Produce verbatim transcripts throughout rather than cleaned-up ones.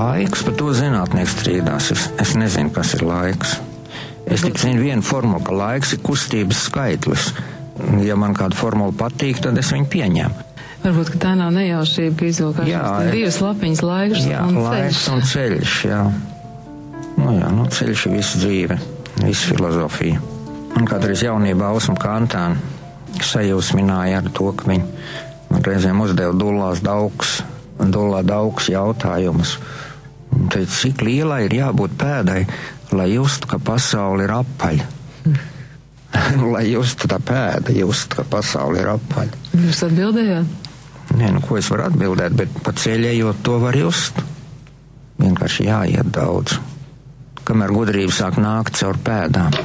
Laiks, par to zinātnieks strīdās. Es, es nezinu, kas ir laiks. Es tikai zinu vienu formulu, ka laiks ir kustības skaitlis. Ja man kāda formula patīk, tad es viņu pieņemu. Varbūt, ka tā nav nejaušība, ka izvilkās divas lapiņas laiks jā, un ceļš. Jā, laiks un ceļš, jā. Nu jā, nu ceļš ir visu dzīve, visu filozofiju. Un kādreiz jaunībā Ausma Kantāna sajūsmināja ar to, ka viņi man reizēm uzdeva dullās daugs, dullā daugs jautājumus. Un teica, cik lielai ir jābūt pēdai, lai justu, ka pasauli ir apaļa. Lai justu tā pēda, justu, ka pasauli ir apaļa. Jūs atbildējāt? Nē, nu ko es varu atbildēt, bet pa ceļējot to var just. Vienkārši jāiet daudz. Kamēr gudrība sāk nākt caur pēdām.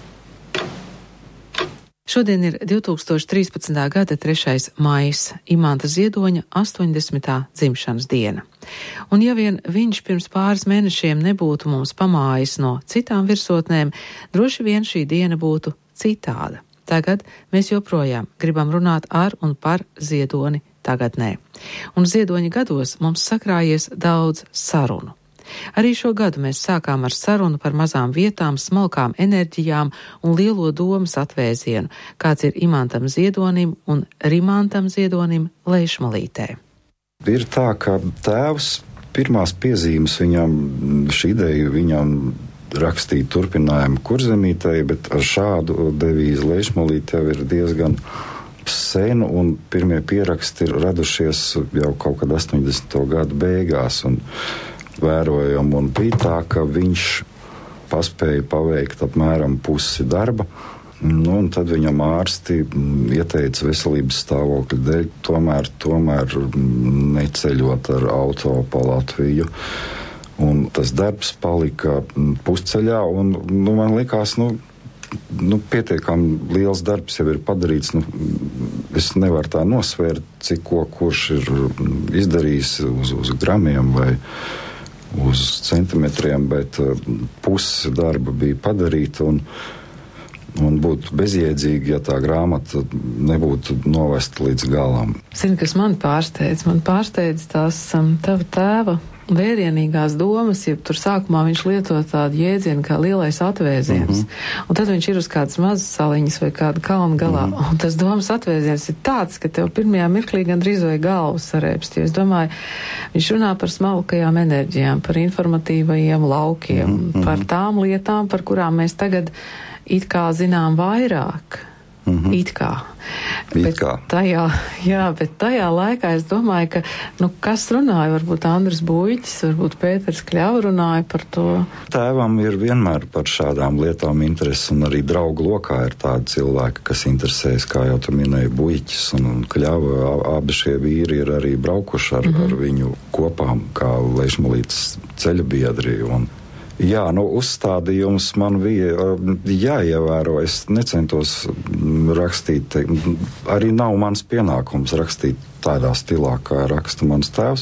Šodien ir divtūkstoš trīspadsmitā gada trešais maijs, Imanta Ziedoņa astoņdesmitā dzimšanas diena. Un ja vien viņš pirms pāris mēnešiem nebūtu mums pamājis no citām virsotnēm, droši vien šī diena būtu citāda. Tagad mēs joprojām gribam runāt ar un par Ziedoni tagadnē. Un Ziedoņa gados mums sakrājies daudz sarunu. Arī šo gadu mēs sākām ar sarunu par mazām vietām, smalkām enerģijām un lielo domas atvēzienu, kāds ir Imantam Ziedonim un Rimantam Ziedonim Leišmalītē. Ir tā, ka tēvs pirmās piezīmes viņam, šī ideja viņam rakstīt turpinājumu Kurzemītei, bet ar šādu devīzi Leišmalīte jau ir diezgan sen, un pirmie pieraksti ir radušies jau kaut kad astoņdesmito gadu beigās, un vērojam, un bija tā, ka viņš paspēja paveikt apmēram pusi darba, nu, un tad viņam ārsti ieteica veselības stāvokļa dēļ tomēr, tomēr neceļot ar auto pa Latviju. Un tas darbs palika pusceļā, un nu, man likās, nu, nu, pietiekami liels darbs jau ir padarīts. Nu, es nevaru tā nosvērt, cik ko kurš ir izdarījis uz, uz gramiem vai uz centimetriem, bet pusi darba bija padarīta, un, un būtu bezjēdzīgi, ja tā grāmata nebūtu novesta līdz galam. Zini, kas man pārsteidz? Man pārsteidz tās um, tava tēva vērienīgās domas, ja tur sākumā viņš lieto tādu jēdzienu kā lielais atvēziens. Mm-hmm. Un tad viņš ir uz kādas mazas saliņas vai kāda kalna galā. Mm-hmm. Un tas domas atvēziens ir tāds, ka tev pirmajā mirklī gandrīz vai galvas sarēpst. Jo es domāju, viņš runā par smalkajām enerģijām, par informatīvajiem laukiem, mm-hmm. par tām lietām, par kurām mēs tagad it kā zinām vairāk. Mm-hmm. It kā. It bet kā. Tajā, jā, bet tajā laikā es domāju, ka, nu, kas runāja, varbūt Andris Buļķis, varbūt Pēters Kļava runāja par to. Tēvam ir vienmēr par šādām lietām interesi, un arī draugu lokā ir tādi cilvēki, kas interesējas, kā jau tu minēji, Buļķis un, un Kļava. Abi šie vīri ir arī braukuši ar, mm-hmm. ar viņu kopām, kā Leišmalītes ceļa biedri, un jā, nu, uzstādījums man bija jāievēro. Es necentos rakstīt, arī nav mans pienākums rakstīt tādā stilā, kā raksta mans tēvs.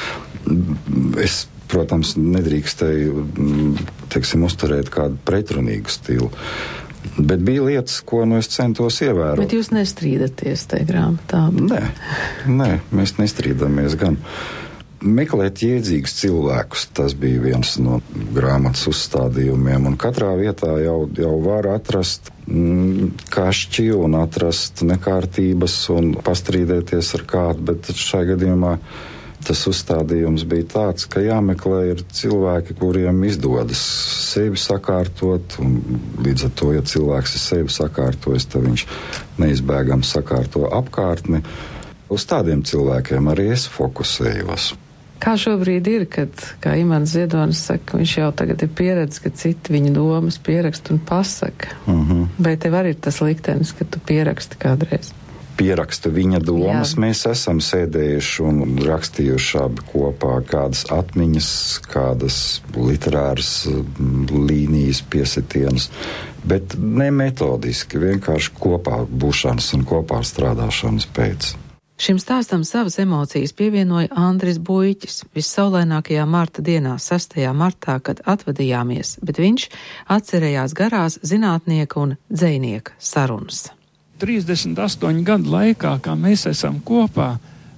Es, protams, nedrīkstēju, teiksim, uzturēt kādu pretrunīgu stilu. Bet bija lietas, ko nu es centos ievērot. Bet jūs nestrīdaties tajā grāmatā? Nē, nē, mēs nestrīdamies gan. Meklēt jēdzīgus cilvēkus, tas bija viens no grāmatas uzstādījumiem, un katrā vietā jau, jau var atrast mm, kašķi un atrast nekārtības un pastrīdēties ar kādu, bet šai gadījumā tas uzstādījums bija tāds, ka jāmeklē ir cilvēki, kuriem izdodas sevi sakārtot, un līdz ar to, ja cilvēks ir sevi sakārtojis, tad viņš neizbēgami sakārto apkārtni. Uz tādiem cilvēkiem arī es fokusējos. Kā šobrīd ir, kad, kā Imants Ziedonis saka, viņš jau tagad ir pieredzis, ka citi viņa domas pieraksta un pasaka. Uh-huh. Vai tev arī ir tas liktenis, ka tu pieraksti kādreiz? Pieraksta viņa domas. Jā. Mēs esam sēdējuši un rakstījuši abi kopā kādas atmiņas, kādas literāras līnijas piesitienas, bet ne metodiski, vienkārši kopā būšanas un kopā strādāšanas pēc. Šim stāstam savas emocijas pievienoja Andris Buļķis vissaulainākajā marta dienā, sestajā martā, kad atvadījāmies, bet viņš atcerējās garās zinātnieka un dzejnieka sarunas. trīsdesmit astoņu gadu laikā, kā mēs esam kopā,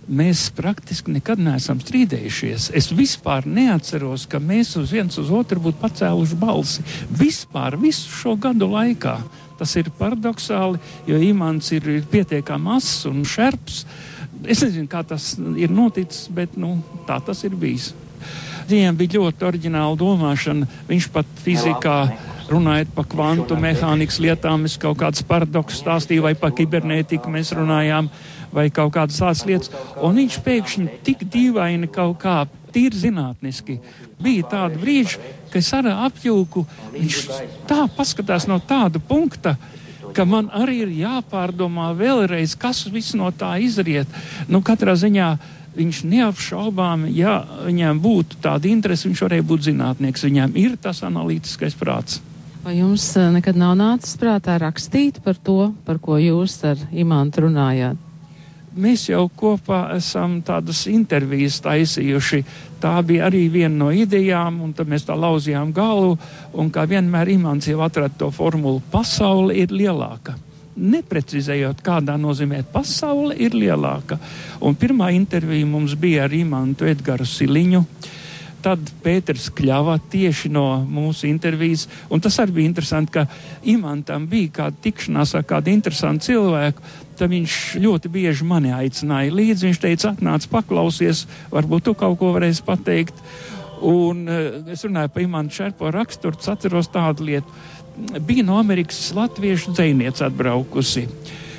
mēs praktiski nekad neesam strīdējušies. Es vispār neatceros, ka mēs uz viens uz otru būtu pacēluši balsi. Vispār visu šo gadu laikā. Tas ir paradoxāli, jo Imants ir, ir pietiekami ass un šerps. Es nezinu, kā tas ir noticis, bet nu, tā tas ir bijis. Viņam bija ļoti oriģināla domāšana. Viņš pat fizikā runājot par kvantu mehānikas lietām, es kaut kādas paradoksus stāstīju, vai par kibernētiku mēs runājām, vai kaut kādas tādas lietas. Un viņš pēkšņi tik dīvaini kaut kā tīri zinātniski. Bija tāda brīža, ka es arī apjūku, viņš tā paskatās no tāda punkta, ka man arī ir jāpārdomā vēlreiz, kas viss no tā izriet. Nu, katrā ziņā viņš neapšaubām, ja viņam būtu tāda interese, viņš varēja būt zinātnieks. Viņam ir tas analītiskais prāts. Vai jums nekad nav nācis prātā rakstīt par to, par ko jūs ar Imantu runājāt? Mēs jau kopā esam tādas intervijas taisījuši. Tā bija arī viena no idejām, un tad mēs tā lauzījām galvu, un kā vienmēr Imants jau atrada to formulu, pasaule ir lielāka. Neprecizējot, kādā nozīmē pasaule ir lielāka. Un pirmā intervija mums bija ar Imantu Edgaru Siliņu, tad Pēters Kļava tieši no mūsu intervijas, un tas arī bija interesanti, ka Imantam bija kāda tikšanās ar kādu interesantu cilvēku, tad viņš ļoti bieži mani aicināja līdzi, viņš teica, atnāc paklausies, varbūt tu kaut ko varēsi pateikt, un uh, es runāju par Imantu Šerpo raksturu, atceros tādu lietu, bija no Amerikas latviešu dzejniece atbraukusi.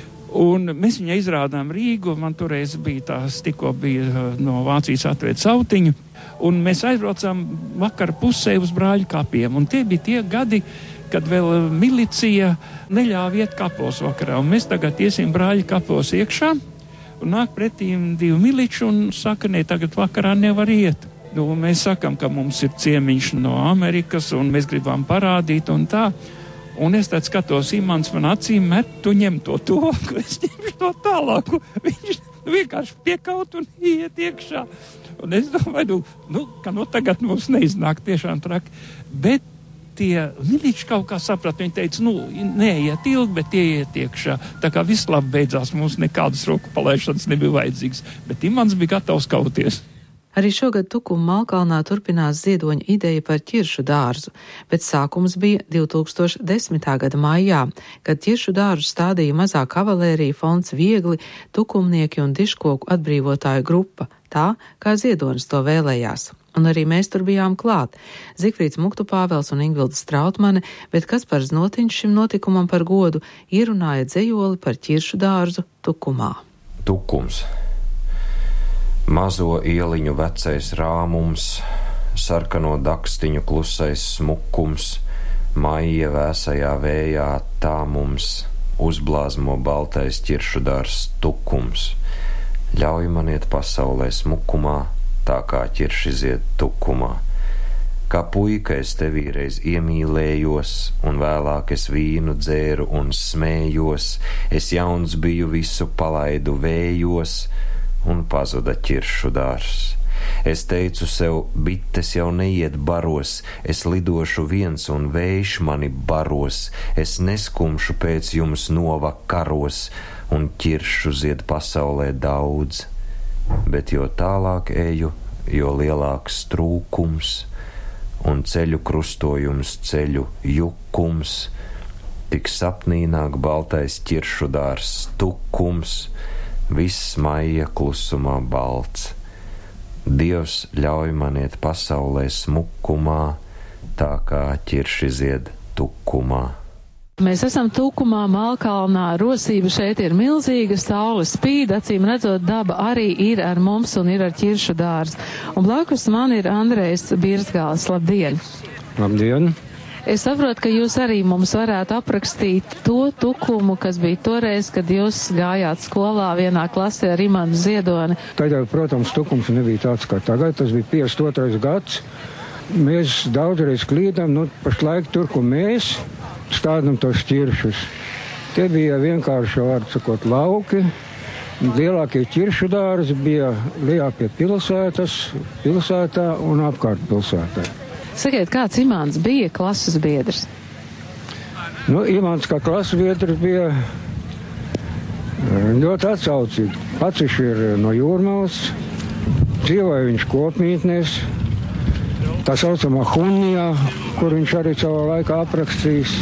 Un mēs viņai izrādām Rīgu, man toreiz bija tās, tikko bija no Vācijas atved sautiņu, un mēs aizbraucām vakar pusē uz Brāļu kapiem, un tie bija tie gadi, kad vēl milicija neļāva iet kapos vakarā, un mēs tagad iesim Brāļu kapos iekšā, un nāk pretīm divi miliči, un saka, ne, tagad vakarā nevar iet. Nu, mēs sakam, ka mums ir ciemiņš no Amerikas, un mēs gribam parādīt, un tā. Un es tad skatos, Imants man acīm met, tu ņem to tuvāku, es ņemšu to tālāku. Viņš vienkārši piekaut un iet iekšā. Un es domāju, nu, nu ka nu tagad mums neiznāk tiešām traki. Bet tie miliči kaut kā saprat, viņi teica, nu, neiet ilgi, bet ieiet iekšā. Tā kā viss labi beidzās, mums nekādas roku palaišanas nebija vajadzīgas. Bet Imants bija gatavs kauties. Arī šogad Tukuma Malkalnā turpinās ziedoņa ideja par ķiršu dārzu, bet sākums bija divi tūkstoši desmitā gada maijā, kad ķiršu dārzu stādīja mazā kavalērija fonds Viegli, tukumnieki un diškoku atbrīvotāju grupa, tā kā ziedonis to vēlējās. Un arī mēs tur bijām klāt. Zigfrīds Muktupāvels un Ingvilda Strautmane, bet Kaspars Notiņš šim notikumam par godu ierunāja dzejoli par ķiršu dārzu Tukumā. Tukums. Mazo ieliņu vecais rāmums, sarkano dakstiņu klusais smukums, maija vēsajā vējā tā mums uzblāzmo baltais ķiršudārs tukums. Ļauj man iet pasaulē smukumā, tā kā ķirši zied tukumā. Kā puika es tevī reiz iemīlējos, un vēlāk es vīnu dzēru un smējos, es jauns biju visu palaidu vējos, un pazuda ķiršudārs. Es teicu sev, bites jau neiet baros, es lidošu viens un vējš mani baros, es neskumšu pēc jums novakaros, un ķiršu zied pasaulē daudz. Bet jo tālāk eju, jo lielāks trūkums, un ceļu krustojums ceļu jukums, tik sapnī nāk baltais ķiršudārs tukums, viss maija klusumā balts. Dievs ļauj man iet pasaulē smukumā, tā kā ķirši zied tukumā. Mēs esam Tukumā, Malkalnā, rosība šeit ir milzīga, saule spīd, acīm redzot, daba arī ir ar mums un ir ar ķiršu dārzu. Un blakus man ir Andrejs Birzgāls. Labdien! Labdien! Es saprotu, ka jūs arī mums varētu aprakstīt to Tukumu, kas bija toreiz, kad jūs gājāt skolā vienā klasē ar Imantu Ziedoni. Tagad, protams, Tukums nebija tāds kā tagad, tas bija piecdesmit otrais gads. Mēs daudzreiz klīdām, nu, pašlaik tur, kur mēs stādām tos ķiršus. Te bija vienkārši, var sakot, lauki. Lielākie ķiršu dārzi bija lielā pie pilsētas, pilsētā un apkārt pilsētā. Sakiet, kāds Imants bija klases biedrs? Nu, Imants kā klases biedrs bija Ļoti atsaucīgi. Pats viņš ir no Jūrmalas, dzīvoja viņš kopmītnēs, tā saucamā Hunijā, kur viņš arī savā laikā aprakstījis.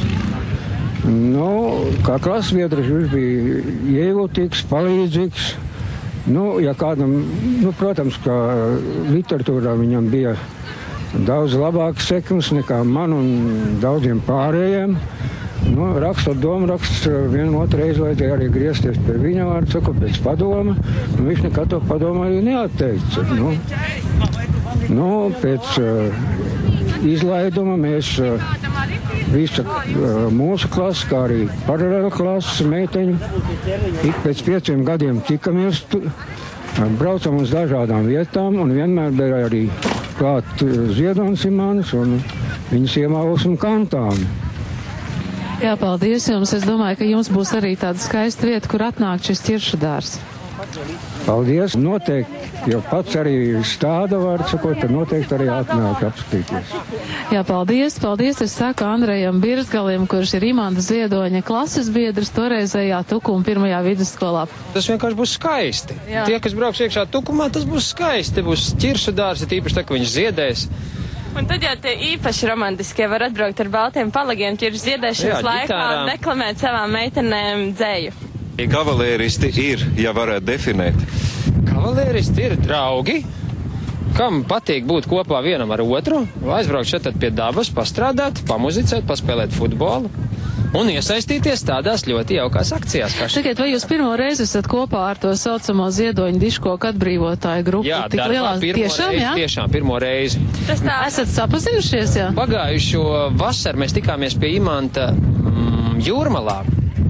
Nu, kā klasbiedrs viņš bija iejūtīgs, palīdzīgs. Nu, ja kādam, nu, protams, ka literatūrā viņam bija daudz labāks sekums nekā man un daudziem pārējiem. Nu, rakstot domraksts, vienu otru reizi vajadzēja arī griezties pie viņa vārdu, saku, pēc padoma, un viņš nekad to padomu arī neatteica. Nu, nu pēc uh, izlaiduma mēs uh, visa uh, mūsu klasa, kā arī paralēla klases meiteņu, ik pēc pieciem gadiem tikamies, tu, uh, braucam uz dažādām vietām, un vienmēr bija arī klāt uh, Ziedonis Imants un viņas iemāvus un kantāni. Jā, paldies jums. Es domāju, ka jums būs arī tāda skaista vieta, kur atnākt šis ķiršu dārs. Paldies. Noteikti, jo pats arī stāda vārds, sakot, tad noteikti arī atnāk apskatīties. Jā, paldies. Paldies. Es saku Andrejam Birzgalim, kurš ir Imanta Ziedoņa klases biedrs toreizējā Tukuma pirmajā vidusskolā. Tas vienkārši būs skaisti. Jā. Tie, kas brauks iekšā Tukumā, tas būs skaisti. Būs ķiršu dārs, ir tīpaši tā, ka viņš ziedēs. Un tad jau tie īpaši romantiskie var atbraukt ar baltiem palagiem, ķiršu ziedēšanas laikā un deklamēt savām meitenēm dzēju. Kavalēristi ir, ja varētu definēt. Kavalēristi ir draugi, kam patīk būt kopā vienam ar otru, aizbraukt šeit pie dabas, pastrādāt, pamuzicēt, paspēlēt futbolu un iesaistīties tādās ļoti jaukās akcijās. Sakiet, vai jūs pirmo reizi esat kopā ar to saucamo Ziedoņu diškoku atbrīvotāju grupu? Jā, tik darbā lielās pirmo tiešām, reizi, jā? tiešām pirmo reizi. Tas tā, esat sapazinušies, jā? Pagājušo vasaru mēs tikāmies pie Imanta mm, Jūrmalā.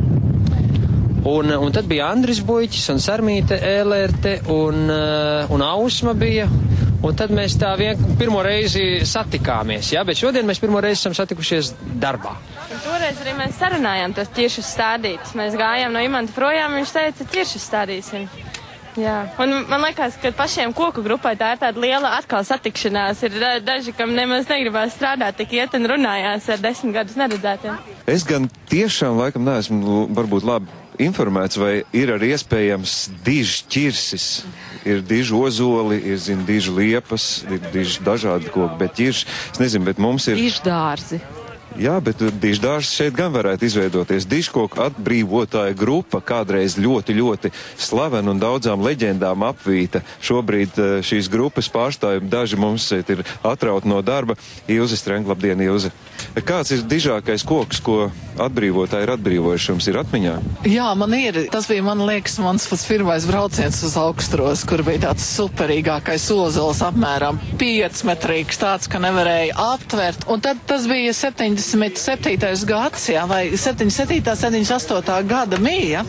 Un, un tad bija Andris Buļķis un Sarmīte Ēlerte un, uh, un Ausma bija. Un tad mēs tā vien pirmo reizi satikāmies, jā, bet šodien mēs pirmo reizi esam satikušies darbā. Un toreiz arī mēs sarunājām tos ķiršus stādīt. Mēs gājām no Imanta projām, viņš teica, ķiršus stādīsim. Jā. Un man liekas, ka pašiem koku grupai tā ir tāda liela atkal satikšanās. Ir daži, kam nemaz negribās strādāt, tik iet un runājās ar desmit gadus neredzētiem. Es gan tiešām laikam neesmu varbūt labi informēts, vai ir arī iespējams diži ķirsis. Ir diži ozoli, ir, zin, diži liepas, ir diži dažādi koki, bet ķirši, es nezinu, bet mums ir... Diži dārzi. Jā, bet diždārs šeit gan varētu izveidoties. Dižkoku atbrīvotāja grupa, kādreiz ļoti, ļoti slavena un daudzām leģendām apvīta. Šobrīd šīs grupas pārstāvji daži mums šeit ir atrauti no darba. Ilze Strenk, labdien, Ilze. Kāds ir dižākais koks, ko atbrīvotāji ir atbrīvojuši, jums ir atmiņā? Jā, man ir. Tas bija, man liekas, mans pats pirmais brauciens uz Augstros, kur bija tāds superīgākais ozols apmēram piecmetrīgs, tāds, ka nevarēja aptvert. Un tad tas bija septiņdesmit septītais gads, jā, vai septiņdesmit septītā, septiņdesmit astotā gada mīja.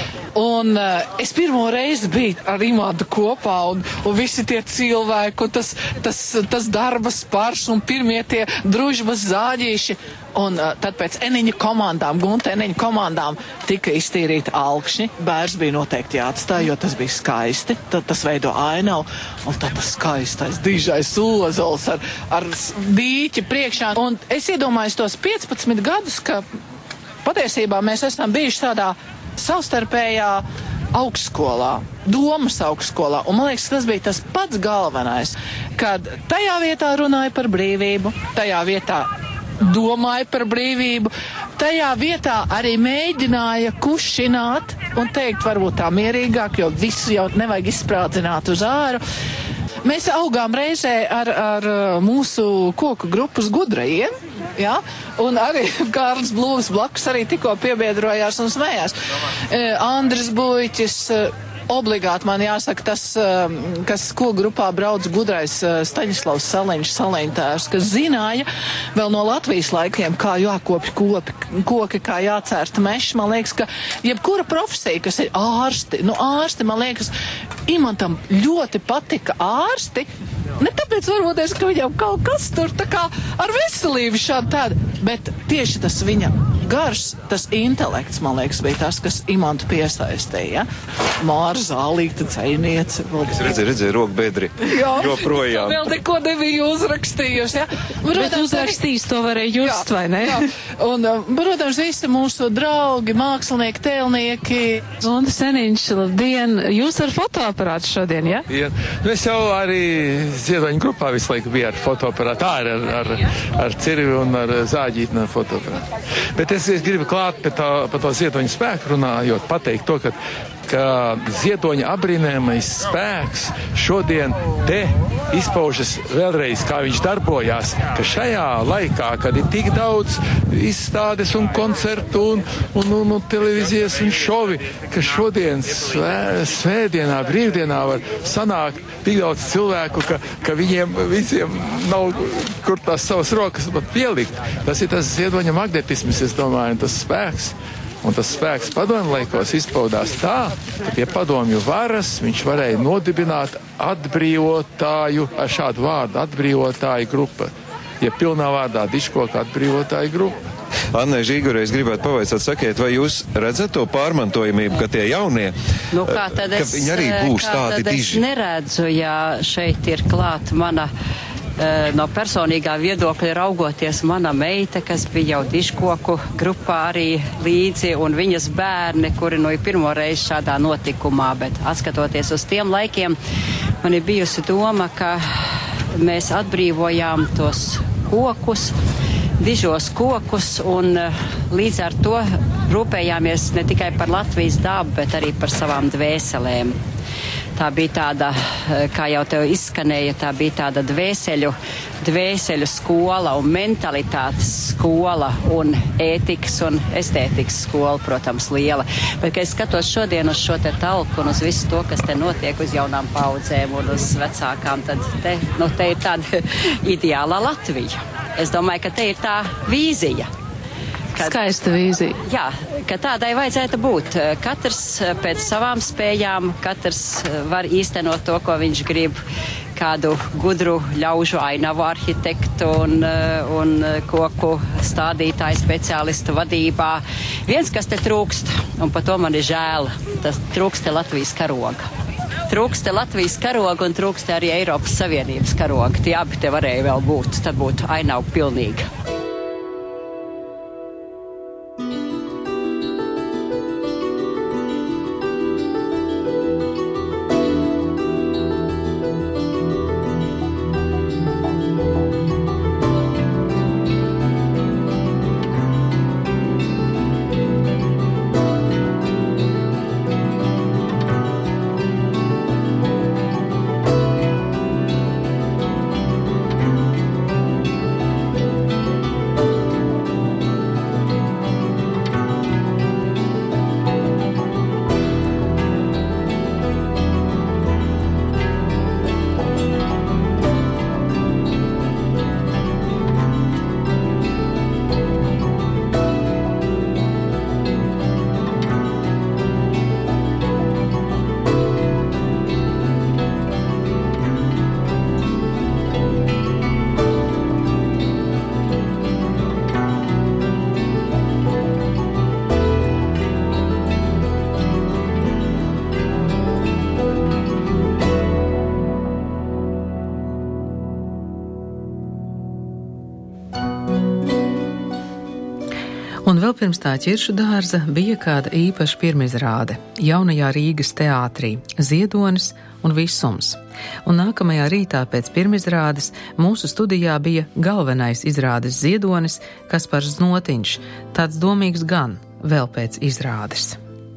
Un uh, es pirmo reizi biju ar Imantu kopā, un, un visi tie cilvēki, un tas, tas, tas darba spars, un pirmie tie družbas zāģīši. Un uh, tad pēc Eniņa komandām, Gunta Eniņa komandām tika iztīrīti alkšņi. Bērs bija noteikti jāatstāj, jo tas bija skaisti. Tad tas veido ainavu, un tad tas skaistais dižais ozols ar, ar dīķi priekšā. Un es iedomājos tos piecpadsmit gadus, ka patiesībā mēs esam bijuši tādā savstarpējā augstskolā, domas augstskolā, un man liekas, tas bija tas pats galvenais, kad tajā vietā runāja par brīvību, tajā vietā domāja par brīvību, tajā vietā arī mēģināja kušināt un teikt varbūt tā mierīgāk, jo visu jau nevajag izsprādzināt uz āru. Mēs augām reizē ar, ar mūsu koku grupas gudrajiem, jā, un arī Kārlis Blūms blakus arī tikko piebiedrojās un smējās. E, Andris Buļķis, obligāti man jāsaka tas, kas koku grupā brauc gudrais Staņislavs Saliņš, Saliņtēvs, kas zināja vēl no Latvijas laikiem, kā jākopj kopi, koki, kā jācērta meši. Man liekas, ka jebkura profesija, kas ir ārsti, nu ārsti, man liekas, Imantam ļoti patika ārsti, ne tāpēc varbūt, ka viņam kaut kas tur tā kā ar veselību šādi tāda, bet tieši tas viņa garš, tas intelekts, man liekas, bija tas, kas Imantu piesaistīja. Māra Zālīta, dzejniece. Es redzēju, redzēju, rokbiedri joprojām. Vēl neko nebija uzrakstījusi, ja? Bet uzrakstījis to varēja just, jā, vai ne? Jā. Un, protams, visi mūsu draugi, mākslinieki, tēlnieki. Un Seniņš, labdien! Jūs ar fotoaparātu šodien, ja? Jā. Nu, es jau arī Ziedoņu grupā visu laiku biju ar fotoaparātu. Tā ir ar, ar, ar Cirvi un ar Zāģītni ar fotoaparātu. Bet es, es gribu klāt par to, to Ziedoņu spēku runājot, pateikt to, ka ka Ziedoņa abrīnējamais spēks šodien te izpaužas vēlreiz, kā viņš darbojās, ka šajā laikā, kad ir tik daudz izstādes un koncertu un, un, un, un televīzijas un šovi, ka šodien svē, svētdienā, brīvdienā var sanākt tik daudz cilvēku, ka, ka viņiem visiem nav kur tās savas rokas pat pielikt. Tas ir tas Ziedoņa magnetisms, es domāju, un tas spēks. Un tas spēks padomju laikos izpaudās tā, ka pie padomju varas viņš varēja nodibināt atbrīvotāju, ar šādu vārdu atbrīvotāju grupa. Ja pilnā vārdā Diškoka atbrīvotāju grupa. Annai Žīgurei, es gribētu pavaicāt, sakiet, vai jūs redzat to pārmantojamību, ka tie jaunie, nu, kā tad es, ka viņi arī būs kā tādi tad diži? Es neredzu, ja šeit ir klāt mana no personīgā viedokļa raugoties mana meita, kas bija jau Diškoku grupā arī līdzi, un viņas bērni, kuri nu ir pirmo reizi šādā notikumā, bet atskatoties uz tiem laikiem, man ir bijusi doma, ka mēs atbrīvojām tos kokus, dižos kokus, un līdz ar to rūpējāmies ne tikai par Latvijas dabu, bet arī par savām dvēselēm. Tā bija tāda, kā jau tev izskanēja, tā bija tāda dvēseļu, dvēseļu skola un mentalitātes skola un ētikas un estētikas skola, protams, liela. Bet, kad es skatos šodien uz šo te talku un uz visu to, kas te notiek uz jaunām paudzēm un uz vecākām, tad te, nu, te ir tāda ideālā Latvija. Es domāju, ka te ir tā vīzija. Kad, Skaista vīzija. Jā, ka tādai vajadzētu būt. Katrs pēc savām spējām, katrs var īstenot to, ko viņš grib, kādu gudru ļaužu ainavu arhitektu un, un koku stādītāju speciālistu vadībā. Viens, kas te trūkst, un par to man ir žēl, tas trūkst Latvijas karoga. Trūkst Latvijas karoga un trūkst arī Eiropas Savienības karoga. Tie abi te varēja vēl būt, tad būtu ainavu pilnīga. Un vēl pirms tā ķiršu dārza bija kāda īpaša pirmizrāde jaunajā Rīgas teātrī Ziedonis un Visums. Un nākamajā rītā pēc pirmizrādes mūsu studijā bija galvenais izrādes Ziedonis Kaspars Znotiņš, tāds domīgs gan vēl pēc izrādes.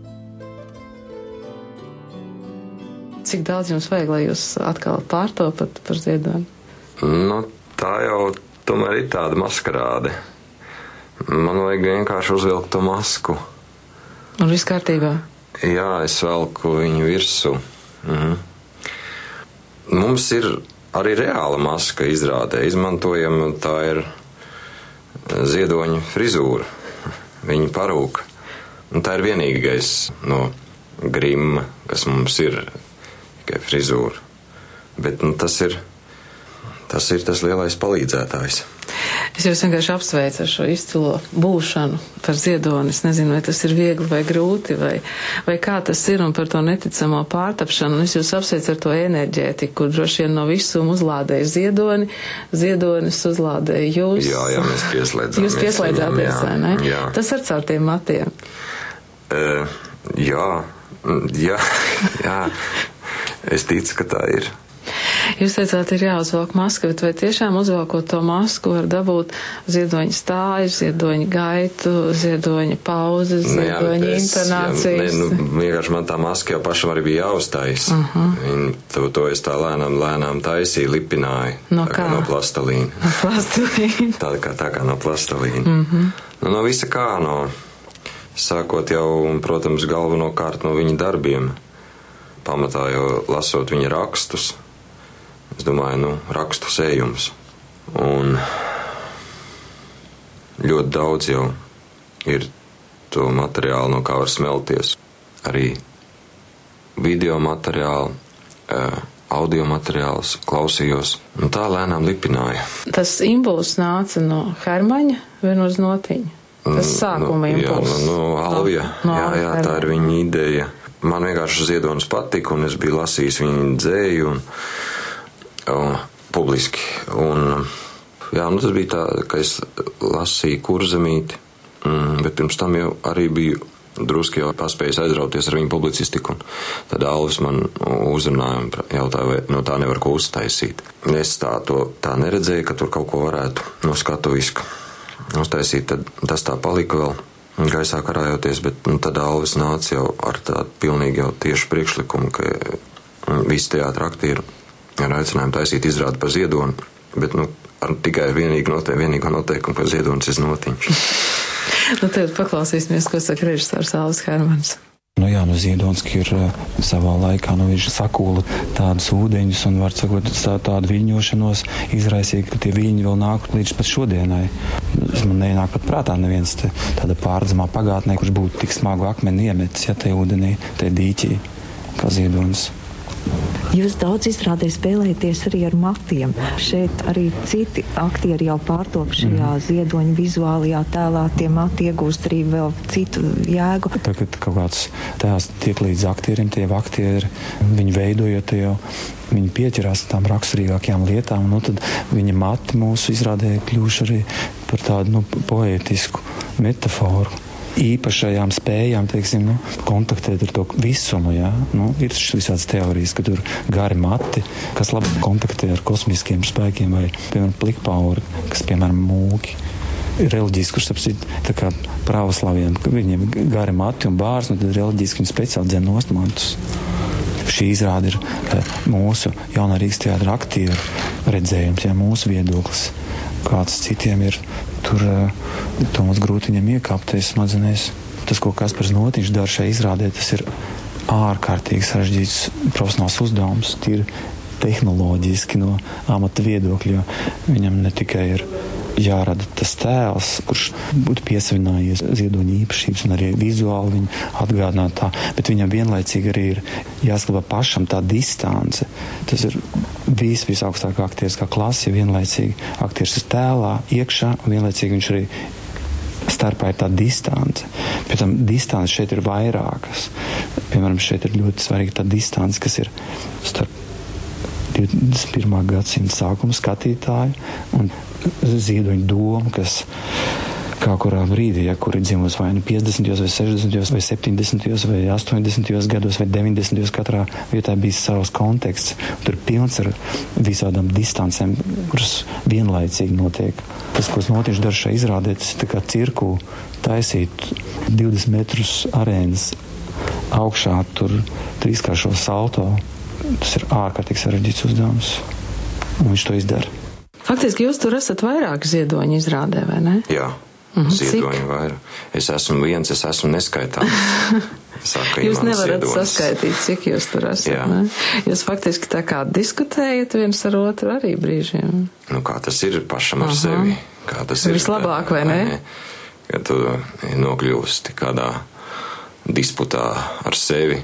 Cik daudz jums vajag, lai jūs atkal pārtopat par Ziedoni? Nu, tā jau tomēr ir tāda maskarāde. Man vajag vienkārši uzvilkt to masku. Un viss kārtībā? Jā, es velku viņu virsū. Mhm. Mums ir arī reāla maska izrādē. Izmantojama, tā ir Ziedoņa frizūra, viņa parūka. Un tā ir vienīgais no Grimma, kas mums ir, tikai frizūra. Bet nu, tas ir, tas ir tas lielais palīdzētājs. Es jūs vienkārši apsveicu ar šo izcilo būšanu par ziedoni. Es nezinu, vai tas ir viegli vai grūti, vai, vai kā tas ir, un par to neticamo pārtapšanu. Es jūs apsveicu ar to enerģētiku, kur droši vien no visuma uzlādēja ziedoni, ziedonis uzlādēja jūs. Jā, jā, mēs pieslēdzāmies. Jūs pieslēdzāties, vai ne? Jā. Tas ar caur tiem matiem. Uh, jā, jā, jā. Es ticu, ka tā ir. Jūs teicāt, ir jāuzvelk maska, bet vai tiešām uzvelkot to masku var dabūt ziedoņa stāju, ziedoņa gaitu, ziedoņa pauzes, ziedoņa es, intonācijas? Jā, ne, nu, vienkārši man tā maska jau pašam arī bija jāuztais. Uh-huh. To, to es tā lēnām, lēnām taisīju, lipināju. No tā kā? kā no plastalīna. No plastalīna. tā, kā, tā kā no plastalīna. Uh-huh. Nu, no visa kā, no sākot jau, protams, galvenokārt no viņa darbiem. Pamatā jau lasot viņa rakstus. Es domāju, nu, rakstu sējums. Un ļoti daudz jau ir to materiālu, no kā var smelties. Arī video materiālu, audio materiālus klausījos. Un tā lēnām lipināja. Tas impulss nāca no Hermaņa vai no Znotiņa? Tas sākuma nu, impulss? Jā, no, no Alvija. No, no jā, jā, tā ir viņa ideja. Man vienkārši ziedonis patika, un es biju lasījis viņa dzēju un, un publiski. Un, jā, nu tas bija tā, ka es lasīju Kurzemīti, bet pirms tam jau arī biju druski jau paspējis aizrauties ar viņu publicistiku, un tad Alvis man uzrunāja un jautāja, vai no tā nevar ko uztaisīt. Es tā to tā neredzēju, ka tur kaut ko varētu no skatuviska uztaisīt, tad tas tā palika vēl gaisā karājoties, bet nu, tad Alvis nāca jau ar tādu pilnīgi jau tiešu priekšlikumu, ka visi teātra aktieri ar aicinājumu taisīt izrādi par ziedoni, bet nu, ar tikai vienīgi note, vienīgo noteikumu, ka ziedonis ir Znotiņš. Nu, tad paklausīsimies, ko saka režisors Alvis Hermans. Nu jā, nu Ziedonis ir savā laikā, nu viņš sakūla tādus ūdeņus un, var sakot, tādu viļņošanos izraisīja, ka tie viļņi vēl nāk līdz pat šodienai. Man nenāk pat prātā neviens te, tāda pārdzamā pagātnē, kurš būtu tik smagu akmeni iemetis, ja te ūdenī, te dīķī, kā Ziedonis. Jūs daudz izrādē spēlēties arī ar matiem. Šeit arī citi aktieri jau pārtop šajā mm. ziedoņa vizuālajā tēlā. Tie mati iegūst arī vēl citu jēgu. Tagad kaut kāds tēls tiek līdz aktieriem, tie aktieri, viņi veidojot jau, viņi pieķerās tām raksturīgākajām lietām, un nu, tad viņa mati mūsu izrādē kļūš arī par tādu nu, poētisku metaforu. Īpašajām spējām, teiksim, nu, kontaktēt ar to visumu, jā. Nu, ir visādas teorijas, ka tur gari mati, kas labi kontaktē ar kosmiskiem spēkiem, vai, piemēram, plikpauri, kas, piemēram, mūki. Reliģiski, kurš apsit, tā kā pravoslaviem, ka viņiem gari mati un bārs, un tad reliģiski viņi speciāli dzen nost mantus. Šī izrāde ir mūsu jaunā Rīgas teātra aktieru redzējums, jā, mūsu viedoklis. Kāds citiem ir tur Tomas Grūtiņam iekāpties smadzenēs. Tas, ko Kaspars Znotiņš dara šai izrādē, tas ir ārkārtīgi sarežģīts profesionāls uzdevums, tīri tehnoloģiski no amata viedokļa, jo viņam ne tikai ir jārada tas tēls, kurš būtu piesavinājies ziedoņa īpašības un arī vizuāli viņu atgādināt tā, bet viņam vienlaicīgi arī ir jāsklabā pašam tā distance. Tas ir vis, visaugstākā aktieriskā klase, ja vienlaicīgi aktieris ir tēlā, iekšā, un vienlaicīgi viņš arī starpā ir tā distance. Pēc tam distance šeit ir vairākas. Piemēram, šeit ir ļoti svarīga tā distance, kas ir starp divdesmit pirmā gadsimta sākuma skatītāju un ziedoņu domu, kas kā kurā brīdī, ja kur ir dzimusi vai nu piecdesmitajos, vai sešdesmitajos, vai septiņdesmitajos, vai astoņdesmitajos gados, vai deviņdesmitajos, katrā vietā bija savs konteksts. Tur pilns ar visādām distancēm, kuras vienlaicīgi notiek. Tas, ko Znotiņš dara šai izrādē, tas ir tā kā cirku taisīt divdesmit metrus arēnas augšā, tur trīskāršo salto. Tas ir ārkārtīgi sarežģīts uzdevums, un viņš to izdara. Faktiski jūs tur esat vairāk ziedoņu izrādē, vai ne? Jā, mm-hmm. Ziedoņu vairāk. Es esmu viens, es esmu neskaitāms. Saka, jūs nevarat ziedonis. Saskaitīt, cik jūs tur esat, Jā. ne? Jūs faktiski tā kā diskutējat viens ar otru arī brīžiem. Nu, kā tas ir pašam ar Aha. sevi? Kā tas ir? Vislabāk, vai ne? ne? Kad tu nokļūsti kādā disputā ar sevi,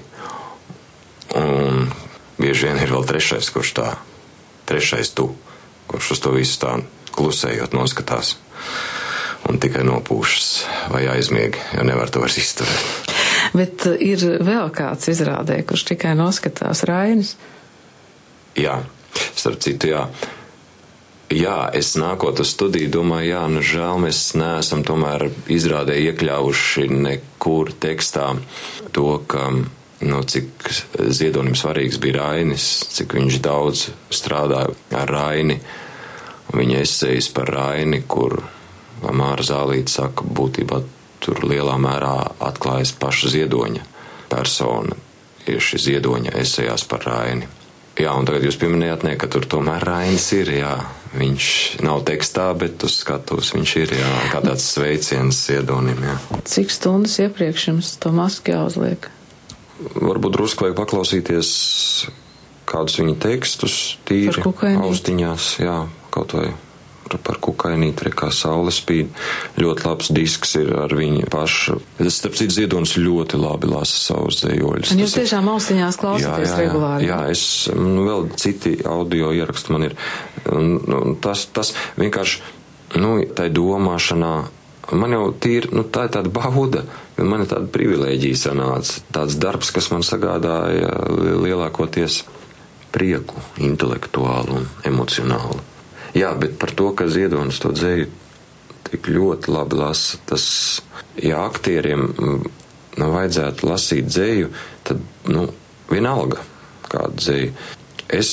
un bieži vien ir vēl trešais, kurš tā, trešais tu, kurš uz to visu tā klusējot noskatās un tikai nopūšas vai aizmieg, jo nevar to vairs izturēt. Bet ir vēl kāds izrādē, kurš tikai noskatās, Rainis? Jā, starp citu, jā. Jā, es nākot uz studiju domāju, jā, nu žēl, mēs neesam tomēr izrādē iekļaujuši nekur tekstā to, ka, nu, cik Ziedonim svarīgs bija Rainis, cik viņš daudz strādāja ar Raini. Viņa esejas par Raini, kur Māra Zālīte saka, būtībā tur lielā mērā atklājas paša Ziedoņa persona, tieši Ziedoņa esejās par Raini. Jā, un tagad jūs pieminējāt, ne, ka tur tomēr Rainis ir, jā. Viņš nav tekstā, bet uz skatuves viņš ir, jā, kā tāds sveiciens Ziedonim, jā. Cik stundas iepriekš jums to masku jāuzliek? Varbūt drusku vajag paklausīties kādus viņa tekstus, tīri austiņās, jā, kaut vai par kukainīti, re, kā saule spīd. Ļoti labs disks ir ar viņu pašu. Es, starp citu, Ziedonis ļoti labi lasa savus dejoļus. Un jūs tiešām austiņās klausaties jā, jā, regulāri? Jā, jā, es, nu, vēl citi audio ieraksti man ir. Un, un tas, tas vienkārši, nu, tai domāšanā, man jau tīri, nu, tā ir tāda bauda, man ir tāda privilēģija sanāca, tāds darbs, kas man sagādāja lielākoties prieku, intelektuālu un emocionālu. Jā, bet par to, ka Ziedonis to dzeju tik ļoti labi lasa, tas, ja aktieriem nu, vajadzētu lasīt dzeju, tad, nu, vienalga kādu dzeju. Es,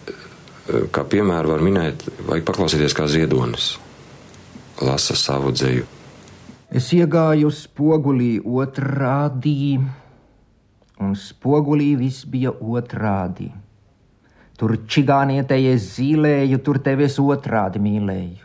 kā piemēru var minēt, vajag paklausīties, kā Ziedonis lasa savu dzeju. Es iegāju spogulī otrādī, un spogulī viss bija otrādi. Tur čigānietēji es zīlēju, tur tevi es otrādi mīlēju.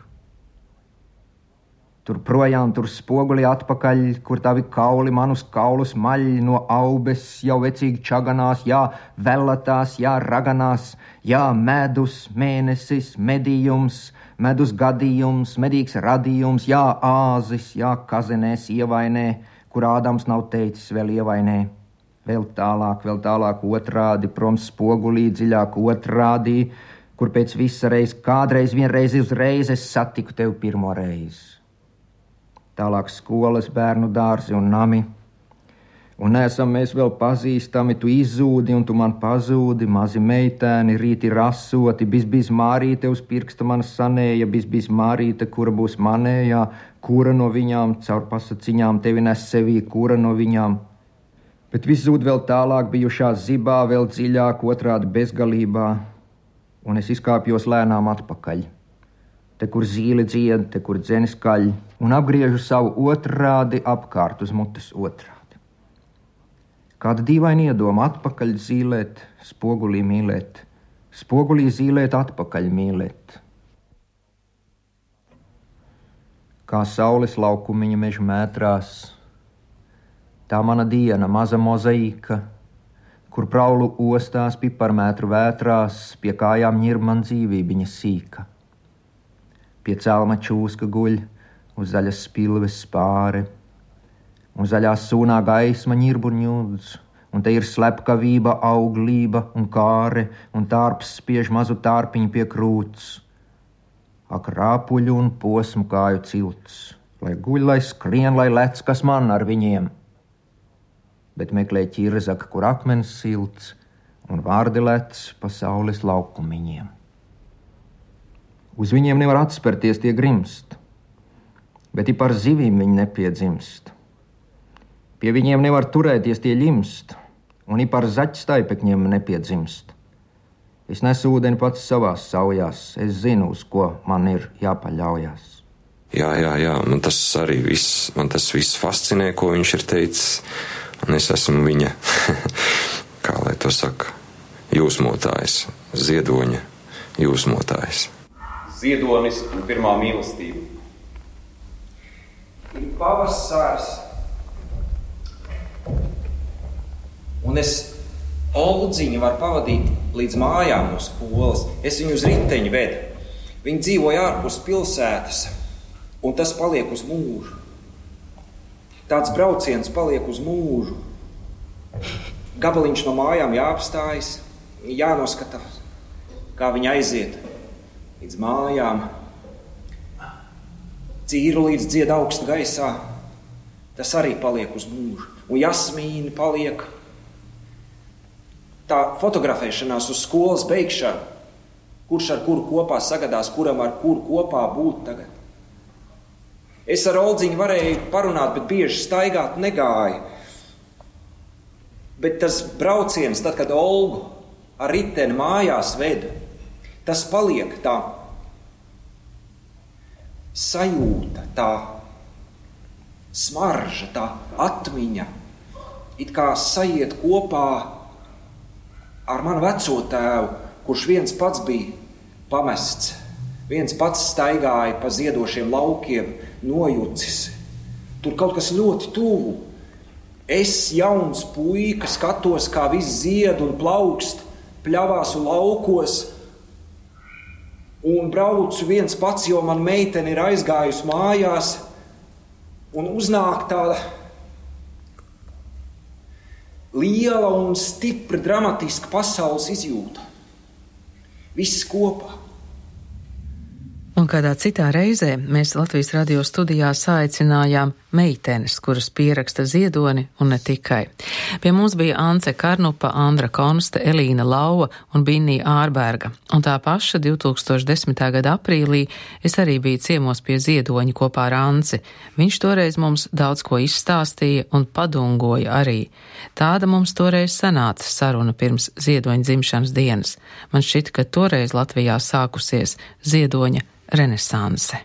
Tur projām, tur spoguli atpakaļ, kur tavi kauli manus kaulus maļ no aubes, jau vecīgi čaganās, jā, vellatās, jā, raganās, jā, medus, mēnesis, medījums, medus gadījums, medīgs radījums, jā, āzis, jā, kazenēs ievainē, kur Ādams nav teicis vēl ievainē. Vēl tālāk, vēl tālāk otrādi, prom spogulī, dziļāk otrādi, kur pēc visa reiz, kādreiz vienreiz uzreiz es satiku tevi pirmo reizi. Tālāk skolas, bērnu dārzi un nami. Un nesam mēs vēl pazīstami, tu izzūdi un tu man pazūdi, mazi meitēni, rīti rasoti, biz biz mārīte uz pirksta man sanēja, biz biz mārīte, kura būs manējā, kura no viņām, caur pasaciņām tevi nes sevī, kura no viņām. Bet viss zūd vēl tālāk bijušā zibā, vēl dziļāk otrādi bezgalībā, un es izkāpjos lēnām atpakaļ. Te, kur zīle dzied, te, kur dzenis kaļ, un apgriežu savu otrādi apkārt uz mutes otrādi. Kāda dīvaina iedoma atpakaļ zīlēt, spogulī mīlēt, spogulī zīlēt atpakaļ mīlēt. Kā saules laukumiņa mežu mētrās, tā mana diena, maza mozaīka, kur praulu ostās piparmētru vētrās, pie kājām ņir man dzīvībiņa sīka. Pie celma čūska guļ, uz zaļas spilves spāre, un zaļā sūnā gaisma ņirbu ņūdz, un te ir slepkavība, auglība un kāre, un tārps spiež mazu tārpiņu pie krūts. Ak, rāpuļu un posmu kāju cilts, lai guļ, lai skrien, lai lec, kas man ar viņiem. Bet meklē ķirzaka, kur akmens silts, un vārdi lec pa saules laukumiņiem. Uz viņiem nevar atspērties, tie grimst, bet i par zivīm viņi nepiedzimst. Pie viņiem nevar turēties, tie ļimst, un i par zaķstaipekņiem nepiedzimst. Es nesu ūdeni pats savās saujās, es zinu, uz ko man ir jāpaļaujās. Jā, jā, jā, man tas arī viss, man tas viss fascinē, ko viņš ir teicis. Un es esmu viņa, kā lai to saka, jūsmotājs, Ziedoņa jūsmotājs. Ziedonis un pirmā mīlestība. Ir pavasars, un es Oldziņu varu pavadīt līdz mājām no skolas. Es viņu uz riteņu vedu. Viņi dzīvoja ārpus pilsētas, un tas paliek uz mūžu. Tāds brauciens paliek uz mūžu. Gabaliņš no mājām jāapstājas, jānoskatās, kā viņi aiziet līdz mājām, Cīrulītes dzied augstu gaisā, tas arī paliek uz mūžu. Un jasmīni paliek. Tā fotografēšanās uz skolas beigšanu, kurš ar kuru kopā sagadās, kuram ar kuru kopā būt tagad. Es ar Oldziņu varēju parunāt, bet bieži staigāt negāju. Bet tas brauciens, tad, kad Olgu ar riteni mājās vedu, tas paliek tā sajūta, tā smarža, tā atmiņa, it kā sajiet kopā ar manu veco tēvu, kurš viens pats bija pamests, viens pats staigāja pa ziedošiem laukiem, nojucis. Tur kaut kas ļoti tuvu. Es, jauns puika, skatos, kā viss zied un plaukst, pļavās un laukos, un braucu viens pats, jo man meitene ir aizgājusi mājās, un uznāk tāda liela un stipra dramatiska pasaules izjūta. Viss kopā. Un kādā citā reizē mēs Latvijas radio studijā saaicinājām meitenes, kuras pieraksta ziedoni un ne tikai. Pie mums bija Ance Karnupa, Andra Konste, Elīna Lauva un Binnija Ārberga. Un tā paša divtūkstoš desmitā gada aprīlī es arī biju ciemos pie ziedoņa kopā ar Anci. Viņš toreiz mums daudz ko izstāstīja un padungoja arī. Tāda mums toreiz sanāca saruna pirms ziedoņa dzimšanas dienas. Man šķita, ka toreiz Latvijā sākusies ziedoņa renesanse.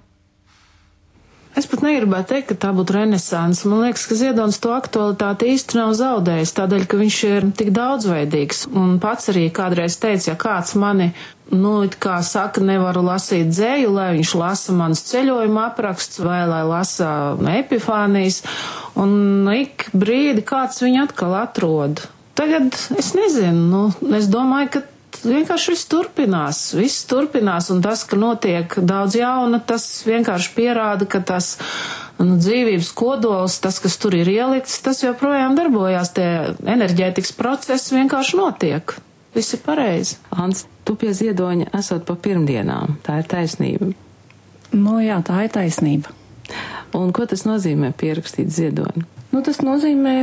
Es pat negribētu teikt, ka tā būtu renesanse. Man liekas, ka ziedonis to aktualitāti īsti nav zaudējis, tādēļ, ka viņš ir tik daudzveidīgs. Un pats arī kādreiz teica, ja kāds mani, nu, it kā saka, nevaru lasīt dzēju, lai viņš lasa mans ceļojuma apraksts vai lai lasa epifānijas, un ik brīdi kāds viņu atkal atrod. Tagad es nezinu, nu, es domāju, ka vienkārši viss turpinās, viss turpinās, un tas, ka notiek daudz jauna, tas vienkārši pierāda, ka tas nu, dzīvības kodols, tas, kas tur ir ielikts, tas joprojām darbojās, tie enerģētikas procesi vienkārši notiek. Viss ir pareizi. Ants, tu pie ziedoņa esot pa pirmdienām, tā ir taisnība? Nu jā, tā ir taisnība. Un ko tas nozīmē pierakstīt ziedoni? Nu tas nozīmē...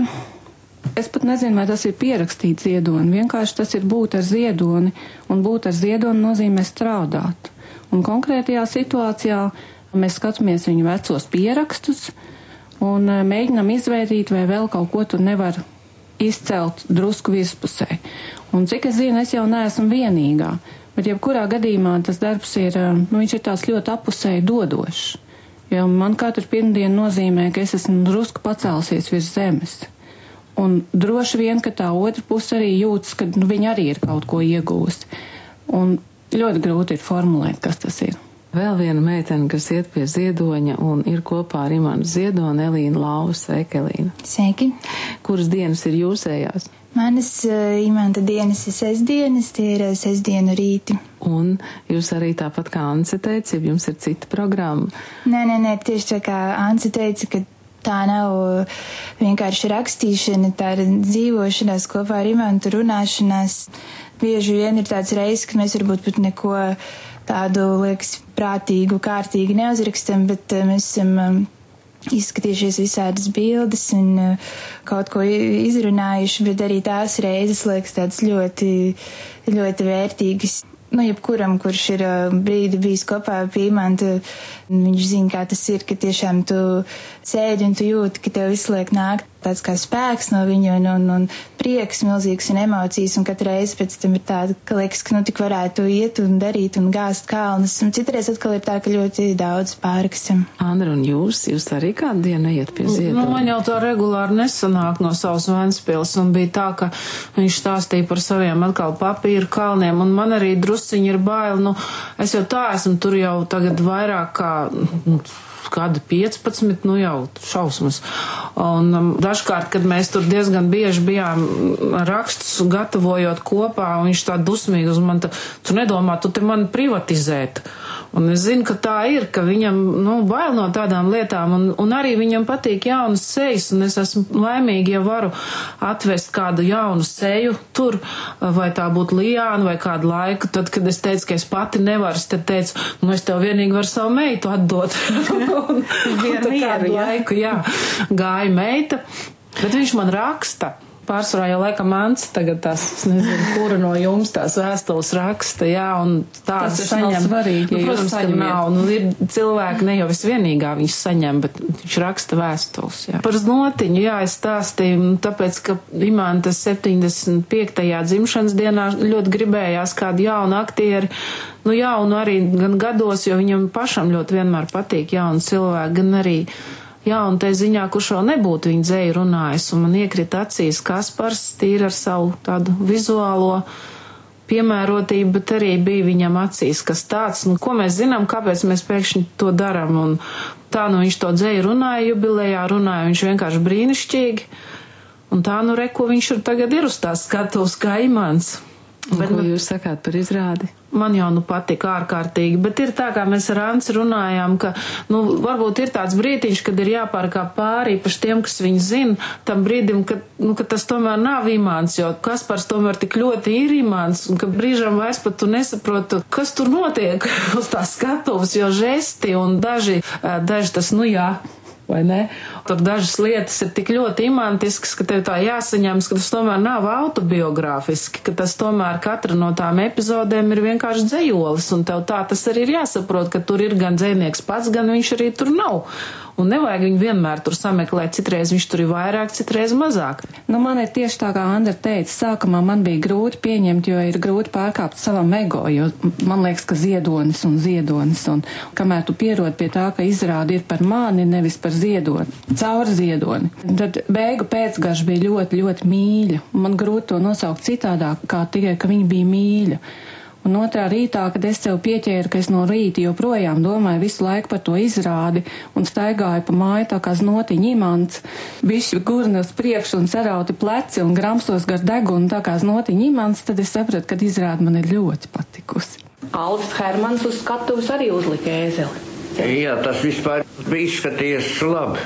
Es pat nezinu, vai tas ir pierakstīts ziedoni. Vienkārši tas ir būt ar ziedoni, un būt ar ziedoni nozīmē strādāt. Un konkrētajā situācijā mēs skatāmies viņu vecos pierakstus un mēģinam izvērtīt, vai vēl kaut ko tur nevar izcelt drusku virspusē. Un cik es zinu, es jau neesmu vienīgā, bet jebkurā gadījumā tas darbs ir, nu, viņš ir tās ļoti apusēji dodošs. Jo man katru pirmdienu nozīmē, ka es esmu drusku pacēlusies virs zemes. Un droši vien, ka tā otra puse arī jūtas, ka nu, viņa arī ir kaut ko iegūst. Un ļoti grūti ir formulēt, kas tas ir. Vēl viena meitene, kas iet pie ziedoņa un ir kopā ar Imantu Ziedoni, Elīna Lauva. Sveika, Elīna. Sveiki. Kuras dienas ir jūsējās? Manas uh, Imanta dienas ir sestdienas, tie ir uh, sestdienu rīti. Un jūs arī tāpat kā Ance teica, ja jums ir cita programma? Nē, nē, nē, tieši tā kā Ance teica, ka tā nav vienkārši rakstīšana, tā ir dzīvošanās kopā ar Imantu, runāšanās. Bieži vien ir tāds reizes, ka mēs varbūt pat neko tādu, liekas, prātīgu, kārtīgi neuzrakstam, bet mēs esam izskatījušies visādas bildes un kaut ko izrunājuši, bet arī tās reizes, liekas, tādas ļoti, ļoti vērtīgas. Nu, jebkuram, kurš ir brīdi bijis kopā ar Imantu, viņš zina, kā tas ir, ka tiešām tu sēdi un tu jūti, ka tev visu liek nāk tāds kā spēks no viņa un, un, un prieks milzīgs un emocijas, un katru reizi pēc tam ir tāda, ka liekas, ka nu tik varētu iet un darīt un gāzt kalnus, un citreiz atkal ir tā, ka ļoti daudz pārakstam. Andra, un jūs, jūs arī kādu dienu iet pie ziedoņa? Nu, man jau tā regulāri nesanāk no savas Ventspils, un bija tā, ka viņš stāstīja par saviem atkal papīru kalniem, un man arī drusciņi ir baili, nu, es jau tā esmu tur jau tagad vairāk kā kādi piecpadsmit, nu jau šausmas. Un um, dažkārt, kad mēs tur diezgan bieži bijām rakstus gatavojot kopā, un viņš tā dusmīgi uz mani, tu nedomā, tu te mani privatizēt. Un es zinu, ka tā ir, ka viņam, nu, bail no tādām lietām, un, un arī viņam patīk jaunas sejas, un es esmu laimīgi, ja varu atvest kādu jaunu seju tur, vai tā būtu Lijāna, vai kādu laiku. Tad, kad es teicu, ka es pati nevaru, tad teicu, nu, es tev vienīgi varu savu meitu atdot. un, bija un mieru, jā. laiku, jā, gāja meita, bet viņš man raksta. Pārsvarā jau laikam mans tagad tās, es nezinu, kura no jums tās vēstules raksta, jā, un tādas saņem. Tas ir svarīgi, nu, ja protams, jūs ka saņemiet. nav, nu, ir cilvēki, ne jau visvienīgā viņš saņem, bet viņš raksta vēstules, jā. Par Znotiņu, jā, es stāstīju, tāpēc, ka Imantas septiņdesmit piektajā dzimšanas dienā ļoti gribējās kādu jaunu aktieri, nu, jaunu arī gan gados, jo viņam pašam ļoti vienmēr patīk jauni cilvēki, gan arī jā, un te ziņā, kurš vēl nebūtu viņa dzēju runājis, un man iekrita acīs Kaspars tīri ar savu tādu vizuālo piemērotību, bet arī bija viņam acīs, kas tāds, un ko mēs zinām, kāpēc mēs pēkšņi to daram, un tā, nu viņš to dzēju runāja jubilejā, runāja viņš vienkārši brīnišķīgi, un tā, nu re, ko viņš ir tagad ir uz tās skatuves kā Imants. Bet, ko jūs sakāt par izrādi? Man jau nu patika ārkārtīgi, bet ir tā, kā mēs ar Anci runājām, ka, nu, varbūt ir tāds brītiņš, kad ir jāpārkā pārī paši tiem, kas viņu zina, tam brīdim, ka, nu, ka tas tomēr nav Imants, jo Kaspars tomēr tik ļoti ir Imants, un ka brīžam vairs pat tu nesaprotu, kas tur notiek uz tās skatuves, jo žesti un daži, daži tas, nu jā, vai ne? Tur dažas lietas ir tik ļoti imantiskas, ka tev tā jāsaņems, ka tas tomēr nav autobiogrāfiski, ka tas tomēr katra no tām epizodēm ir vienkārši dzējolis, un tev tā tas arī ir jāsaprot, ka tur ir gan dzējnieks pats, gan viņš arī tur nav. Un nevajag viņu vienmēr tur sameklēt, citreiz viņš tur ir vairāk, citreiz mazāk. Nu, man ir tieši tā, kā Andra teica, sākumā man bija grūti pieņemt, jo ir grūti pārkāpt savam ego, jo man liekas, ka ziedonis un ziedonis, un kamēr tu pierod pie tā, ka izrādi ir par mani, nevis par ziedoni, caur ziedoni. Tad beigu pēcgarš bija ļoti, ļoti mīļa. Man grūti to nosaukt citādāk, kā tikai, ka viņa bija mīļa. Un otrā rītā, kad es sev pieķēru, ka es no rīta joprojām domāju visu laiku par to izrādi un staigāju pa māju tā kā Znotiņa Imants, bišķi gurni uz priekšu un sarauti pleci un gramstos gar degunu tā kā Znotiņa Imants, tad es sapratu, ka izrādi man ir ļoti patikusi. Alvis Hermans uz skatuves arī uzlika ēzeli. Jā, tas vispār izskaties labi.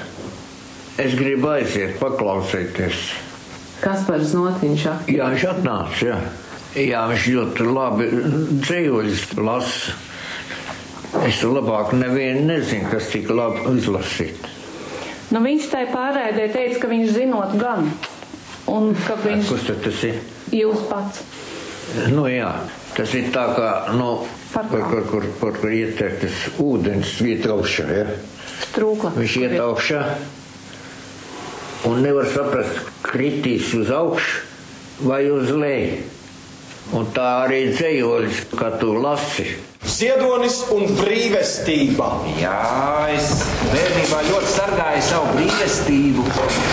Es gribu aiziet, paklausīties. Kas par Znotiņš? Jā, viņš atnāca, jā. Jā, viņš ļoti labi dzējoļus lasa. Es labāk nevienu nezinu, kas tik labi izlasīt. Nu, viņš tai pārēdē teica, ka viņš zinot gan. Un ka viņš... Kas tad tas ir? Jūs pats. Nu jā, tas ir tā kā, nu, kur, kur, kur, kur, kur ietektas ūdens iet augšā, ja? Strūkla. Viņš iet augšā un nevar saprast, kritīs uz augšu vai uz leju. Un tā arī dzējoļs, kā tu lasi. Ziedonis un brīvestība. Jā, es bērnībā ļoti sargāju savu brīvestību.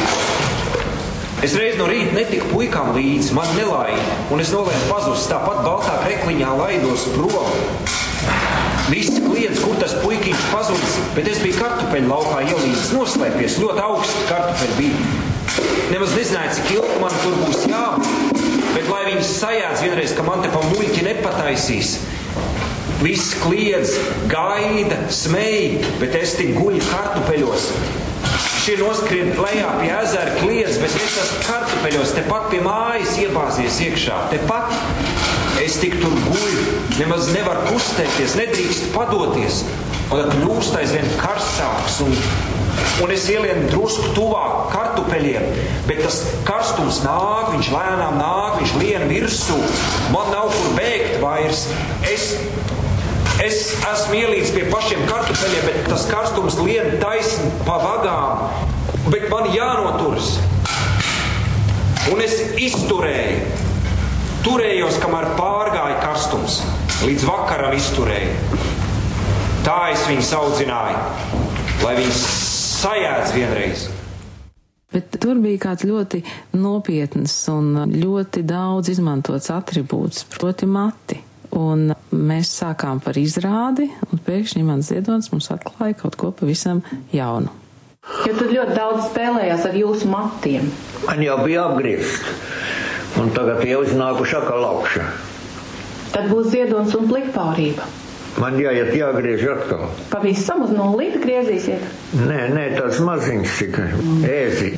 Es reiz no rīta netiku puikām līdzi, man nelaida, un es nolēmu pazust, tāpat baltā krekliņā laidos prom. Visi kliedz, kur tas puikiņš pazudis, bet es biju kartupeļu laukā ielīdis, noslēpies, ļoti augsti kartupeļi bija. Nemaz nezināju, cik ilgi man tur būs jābūt, bet lai viņas sajāds vienreiz, ka man te pa muļķi nepataisīs. Viss kliedz, gaida, smēj, bet es tik guļu kartupeļos. Šie noskrien lejā pie ezera kliedz, bet es esmu kartupeļos, tepat pie mājas iebāzies iekšā, tepat. Es tik tur guļu, nemaz nevaru kustēties, nedrīkst padoties. Un tad kļūst aizvien karstāks un... Un es ielienu drusku tuvāk kartupeļiem, bet tas karstums nāk, viņš lēnām nāk, viņš lien virsū. Man nav kur bēgt vairs. Es, es esmu ielīdz pie pašiem kartupeļiem, bet tas karstums lien taisni pa vagām. Bet man jānoturas. Un es izturēju. Turējos, kamēr pārgāja karstums. Līdz vakaram izturēju. Tā es viņu saudzināju, lai viņas sajēdz vienreiz. Bet tur bija kāds ļoti nopietns un ļoti daudz izmantots atribūts, proti mati. Un mēs sākām par izrādi, un pēkšņi mans Ziedonis mums atklāja kaut ko pavisam jaunu. Jo tu ļoti daudz spēlējās ar jūsu matiem. Man jau bija apgriezt, un tagad jau iznākuši atkal augšā. Tad būs Ziedonis un plikpārība. Man jāiet jāgriež atkal. Pavisam uz nulīti griezīsiet? Nē, nē, tāds maziņš tikai. Ēzi.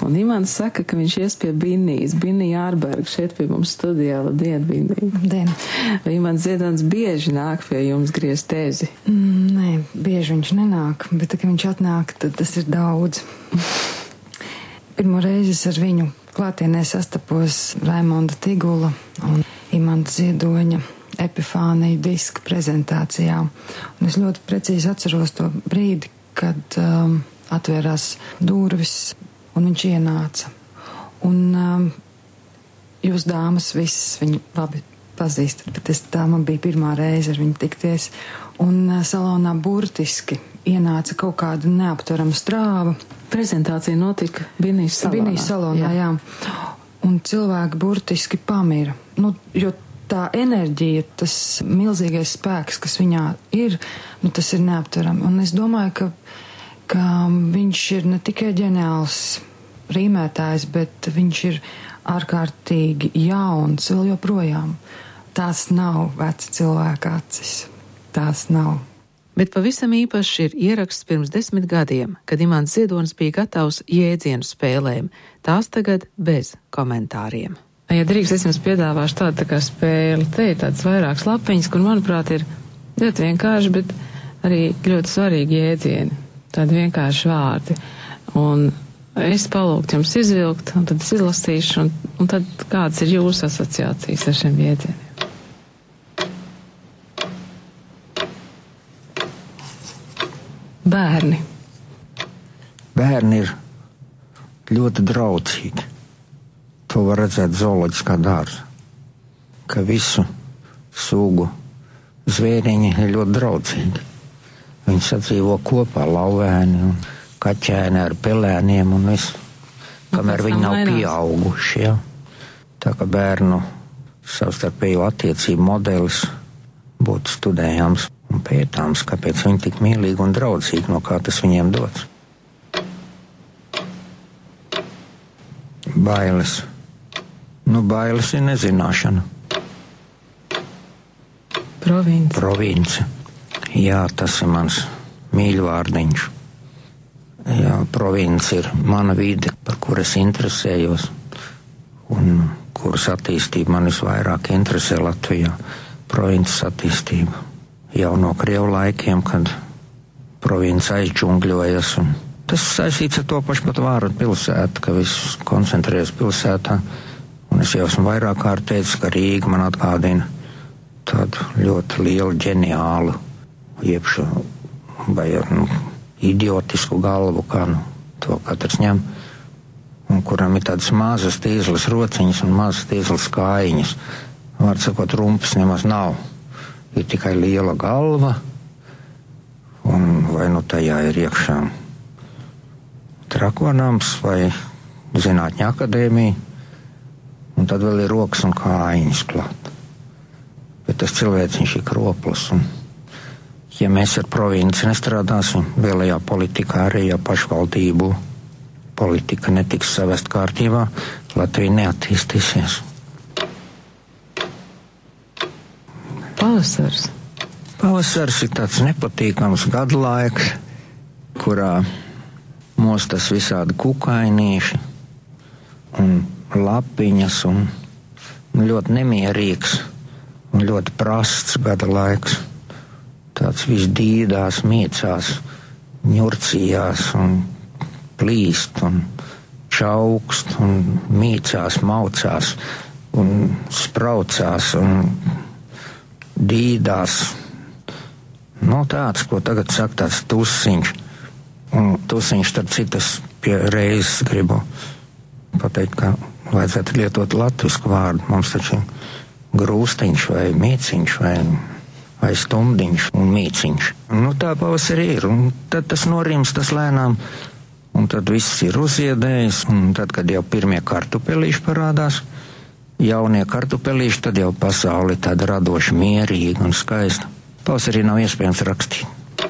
Un Imants saka, ka viņš ies pie Binnijas, Binnija Ārberga, šeit pie mums studijā. Labdien, Binnija. Labdien. Vai Imants Ziedonis bieži nāk pie jums griezt tēzi? Mm, nē, bieži viņš nenāk, bet, kad viņš atnāk, tad tas ir daudz. Pirmo reizi ar viņu klātienē sastapos Raimonda Tigula un Imanta Ziedoņa Epifānija diska prezentācijā. Un es ļoti precīzi atceros to brīdi, kad um, atvērās durvis un viņš ienāca. Un um, jūs dāmas visas viņu labi pazīstat, bet es, tā man bija pirmā reize ar viņu tikties. Un uh, salonā burtiski ienāca kaut kāda neaptverama strāva. Prezentācija notika Binnijas salonā. Binnijas salonā, jā. jā. Un cilvēki burtiski pamira. Nu, jo tā enerģija, tas milzīgais spēks, kas viņā ir, nu, tas ir neaptverami. Un es domāju, ka, ka viņš ir ne tikai ģeniāls rīmētājs, bet viņš ir ārkārtīgi jauns vēl joprojām. Tās nav veci cilvēka acis. Tās nav. Bet pavisam īpašs ir ieraksts pirms desmit gadiem, kad Imants Ziedonis bija gatavs jēdzienu spēlēm. Tās tagad bez komentāriem. Ja drīkst, es jums piedāvāšu tādu tā kā spēli. Te ir tāds vairākas lapiņas, kur, manuprāt, ir ļoti vienkārši, bet arī ļoti svarīgi jēdzieni. Tādi vienkārši vārdi. Un es palūgtu jums izvilkt, un tad es izlasīšu, un, un tad kādas ir jūsu asociācijas ar šiem jēdzieniem? Bērni. Bērni ir ļoti draudzīgi. To var redzēt zooloģiskā dārzā, ka visu sugu zvēriņi ir ļoti draudzīgi. Viņi sadzīvo kopā, lauvēni un kaķēni ar pelēniem un visu, kamēr viņi nav pieauguši. Ja? Tā kā bērnu savstarpējo attiecību modelis būtu studējams un pētāms, kāpēc viņi tik mīlīgi un draudzīgi, no kā tas viņiem dots. Bailes. Nu, bailes ir nezināšana. Province. Province. Jā, tas ir mans mīļvārdiņš. Jā, province ir mana vide, par kur es interesējos un kuras attīstība man visvairāk interesē Latvijā. Provinces attīstība. Jau no Krievu laikiem, kad province aizģungļojas. Un tas saistīts ar to pašu pat vārdu pilsētu, ka viss koncentrējas pilsētā. Un es jau esmu vairāk kārt teicis, ka Rīga man atgādina tādu ļoti lielu, ģeniālu, iepšu vai nu, idiotisku galvu, kā nu, to katrs ņem. Un kuram ir tādas mazas tīzlas rociņas un mazas tīzlas kājiņas. Vārds sakot, rumpas nemaz nav. Ir tikai liela galva, un vai nu tajā ir iekšā trakonams vai zinātņu akadēmija, un tad vēl ir rokas un kājiņas klāt. Bet tas cilvēciņš ir kroplis, un ja mēs ar provinci nestrādāsim, vēlējā politikā arī, ja pašvaldību politika netiks savest kārtībā, Latvija neattīstīsies. Pavasars. Pavasars ir tāds nepatīkams gadu laiks, kurā mostas visādi kukainīši un lapiņas un ļoti nemierīgs un ļoti prasts gada laiks. Tāds viss dīdās, miecās, ņurcījās un plīst un čaukst un mīcās, maucās un spraucās un dīdās. Nu, tāds, ko tagad saka tāds tusiņš. Un tusiņš, starp citas, pie reizes gribu pateikt, ka vajadzētu lietot latvisku vārdu. Mums taču grūstiņš vai mīciņš vai, vai stumdiņš un mīciņš. Nu, tā pavasarī ir. Un tad tas norims, tas lēnām. Un tad viss ir uziedējis. Un tad, kad jau pirmie kartupelīši parādās, jaunie kartupelīši, tad jau pasauli tāda radoša, mierīga un skaista. Pavasarī nav iespējams rakstīt.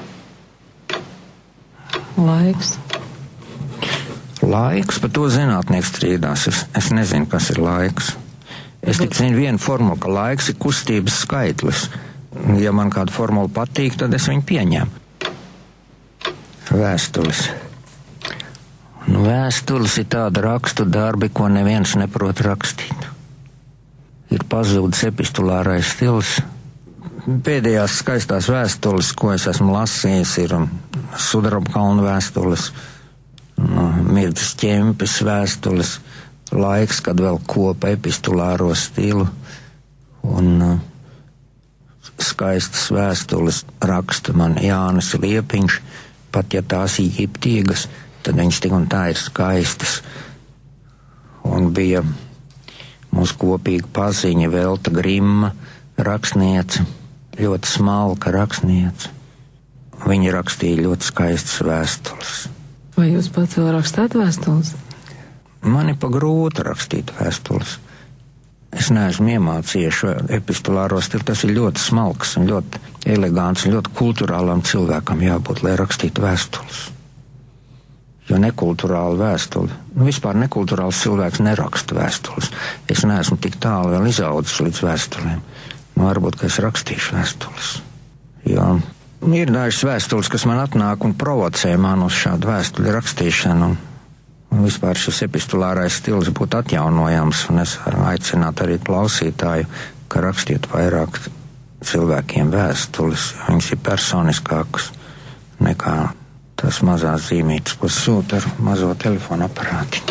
Laiks. Laiks, par to zinātnieks strīdās. Es, es nezinu, kas ir laiks. Es tik zinu vienu formulu, ka laiks ir kustības skaitlis. Ja man kāda formula patīk, tad es viņu pieņemu. Vēstules. Nu, vēstules ir tāda rakstu darbi, ko neviens neprot rakstīt. Ir pazudis epistulārais stils. Pēdējās skaistās vēstules, ko es esmu lasījis, ir Sudrabkalna vēstules, Mirdzes Ķempes vēstules, laiks, kad vēl kopa epistulāro stilu, un skaistas vēstules raksta man Jānis Liepiņš, pat ja tās ir ģiptīgas, tad viņš tik un tā ir skaistas. Un bija mūsu kopīga paziņa Velta Grimma, rakstniece, ļoti smalka rakstniece. Viņa rakstīja ļoti skaistas vēstules. Vai jūs pats vēl rakstāt vēstules? Man ir pa grūti rakstīt vēstules. Es neesmu iemācījies šo epistulāro stilu. Tas ir ļoti smalks un ļoti elegants un ļoti kulturālam cilvēkam jābūt, lai rakstītu vēstules. Jo nekulturāla vēstule, nu vispār nekulturāls cilvēks neraksta vēstules. Es neesmu tik tālu vēl izaudzis līdz vēstulēm. Nu, varbūt, ka es rakstīšu vēstules. Jo ir dažas vēstules, kas man atnāk un provocē man uz šādu vēstuļu rakstīšanu. Un vispār šis epistulārais stils būtu atjaunojams, un es varu aicināt arī klausītāju, ka rakstiet vairāk cilvēkiem vēstules, jo viņas ir personiskākas nekā tās mazās zīmītes, ko sūta ar mazo telefonu aparāti.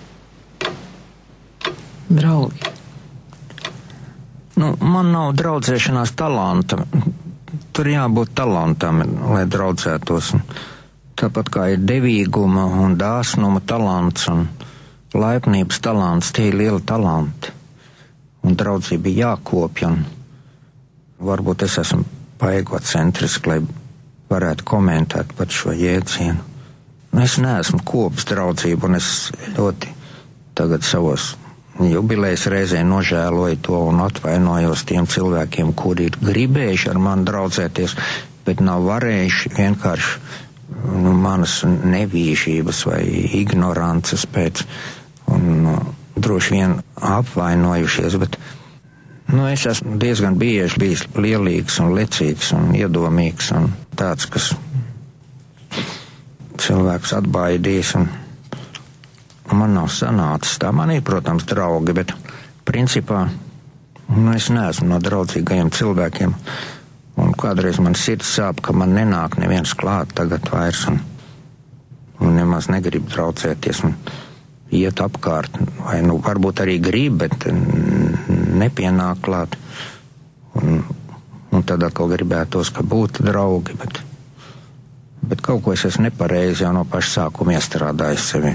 Draugi. Nu, man nav draudzēšanās talanta. Tur jābūt talantam, lai draudzētos. Tāpat kā ir devīguma un dāsnuma talants un laipnības talants, tie ir lieli talanti. Un draudzība jākopja, un varbūt es esmu paegocentriski, lai varētu komentēt pat šo jēdzienu. Es neesmu kopis draudzību, un es ļoti tagad savos jubilejas reizē nožēloju to un atvainojos tiem cilvēkiem, kuri ir gribējuši ar mani draudzēties, bet nav varējuši vienkārši nu, manas nevīžības vai ignorances pēc, un nu, droši vien apvainojušies, bet nu, es esmu diezgan bieži bijis lielīgs un lecīgs un iedomīgs un tāds, kas cilvēks atbaidīs, un man nav sanācis tā. Man ir, protams, draugi, bet principā nu, es neesmu no draudzīgajiem cilvēkiem. Un kādreiz man sirds sāp, ka man nenāk neviens klāt tagad vairs, un, un nemaz negrib traucēties un iet apkārt, vai nu varbūt arī grib, bet nepienāk klāt. Un, un tad atkal gribētos, ka būtu draugi, bet, bet kaut ko es esmu nepareizi jau no paša sākuma iestrādājis sevi.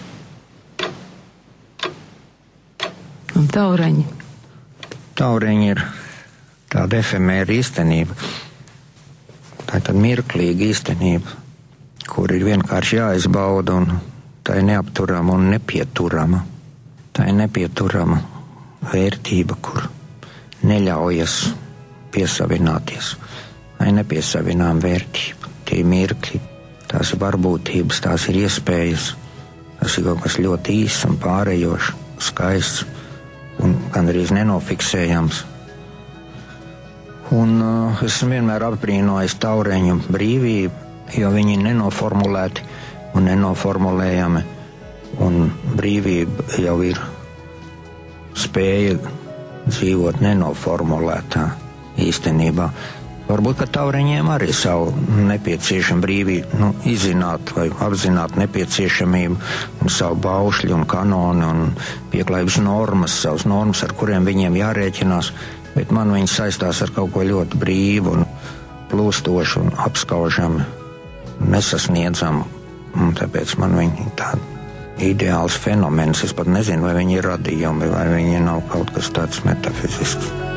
Un taureņi? Taureņi ir tāda efemēra īstenība. Tā ir tāda mirklīga īstenība, kur ir vienkārši jāizbauda, un tā ir neapturama un nepieturama. Tā ir nepieturama vērtība, kur neļaujas piesavināties. Tā ir nepiesavinām vērtība. Tie ir mirkļi, tās ir varbūtības, tās ir iespējas. Tas ir kaut kas ļoti īsts un pārējošs, skaists un gandrīz nenofiksējams. Un uh, esmu vienmēr apbrīnojis taureņu brīvību, jo viņi ir nenoformulēti un nenoformulējami, un brīvība jau ir spēja dzīvot nenoformulētā īstenībā. Varbūt, ka taureņiem arī savu nepieciešamu brīvību, nu, izzināt vai apzināt nepieciešamību un savu baušļu un kanoni un pieklājības normas, savas normas, ar kuriem viņiem jārēķinās. Bet man viņas saistās ar kaut ko ļoti brīvu un plūstošu un apskaužamu, nesasniedzamu. Un tāpēc man viņi ir tādi ideāls fenomens. Es pat nezinu, vai viņi ir radījumi, vai viņi nav kaut kas tāds metafizisks.